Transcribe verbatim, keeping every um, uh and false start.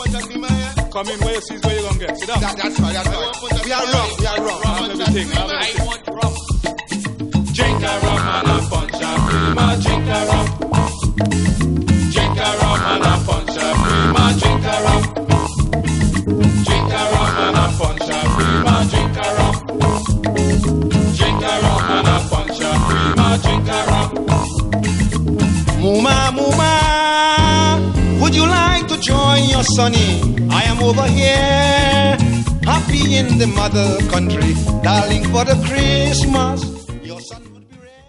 Come in where you see where you gonna get. Sit down. That, that's right, that's right. We are wrong, we are wrong. I have everything. I have I everything. want rum. Drink a rum and a punch a prima. Drink a rum. Drink a rum and a punch a prima. Drink a rum. Drink a rum and a punch a prima. Drink a rum. Drink a rum and a punch a prima. Drink a rum. Muma, Muma, would you like to join your sonny? I am over here, happy in the mother country, darling, for the Christmas.